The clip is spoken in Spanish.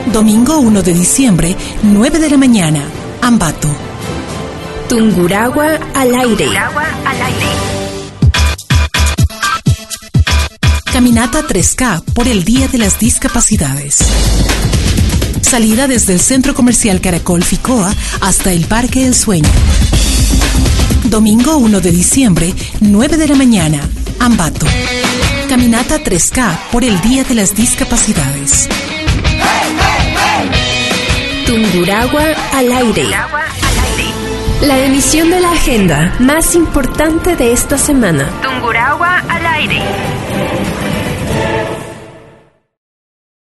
Domingo 1 de diciembre, 9 de la mañana, Ambato. Tungurahua al aire. Caminata 3K por el Día de las Discapacidades. Salida desde el Centro Comercial Caracol Ficoa hasta el Parque El Sueño. Domingo 1 de diciembre, 9 de la mañana, Ambato. Caminata 3K por el Día de las Discapacidades. Tungurahua al aire. La emisión de la agenda más importante de esta semana. Tungurahua al aire.